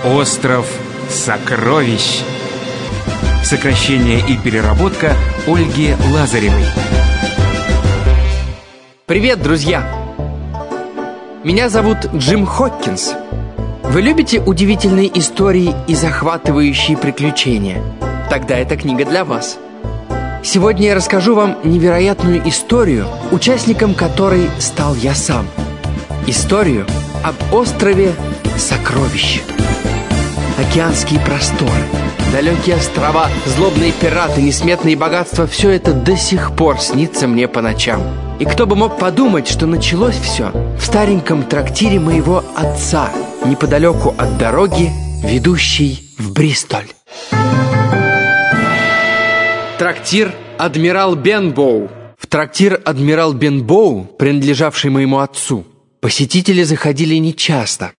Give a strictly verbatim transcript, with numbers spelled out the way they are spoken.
Остров сокровищ. Сокращение и переработка Ольги Лазаревой. Привет, друзья! Меня зовут Джим Хоккинс. Вы любите удивительные истории и захватывающие приключения? Тогда эта книга для вас. Сегодня я расскажу вам невероятную историю, участником которой стал я сам. Историю об острове сокровищ. Океанские просторы, далекие острова, злобные пираты, несметные богатства — все это до сих пор снится мне по ночам. И кто бы мог подумать, что началось все в стареньком трактире моего отца, неподалеку от дороги, ведущей в Бристоль. Трактир «Адмирал Бенбоу». В трактир «Адмирал Бенбоу», принадлежавший моему отцу, посетители заходили нечасто.